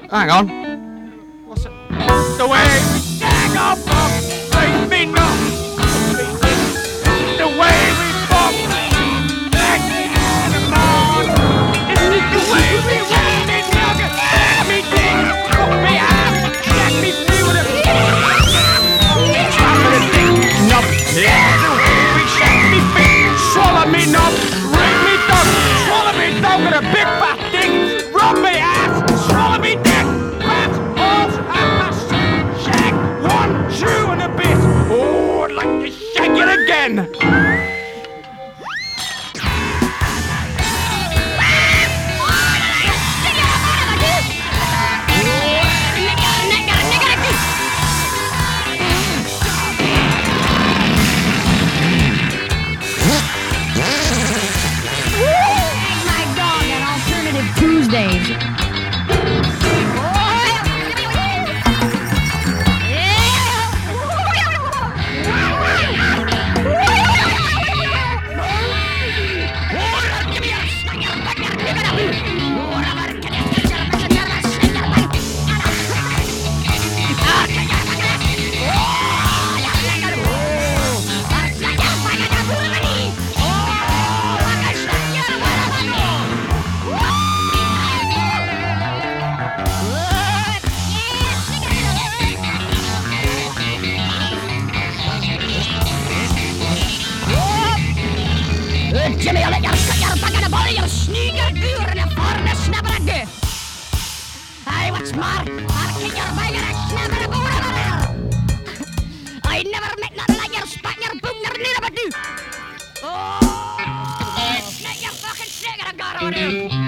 Hang on. What's it? The way we shag our bum, make me know. The way we bump, back in the morning. It's the way we run me nugget, let me dig, cook me out, jack me free with a drop of the dick, nub. Yeah, the way we shake me feet, swallow me nub, rape me dog, swallow me dog with a big fat dick, rub me ass, swallow me dick, rat, holes, and my shag, 1, 2 and a bit. Oh, I'd like to shag it again. Tuesdays. Jimmy, jag lägger backarna bollar och snyger ur den farne snabbare dö. I was smart, marking your bagger snabbare bora. I never met not like your spagger boomer never do. Oh, snake your fucking snake I got on you.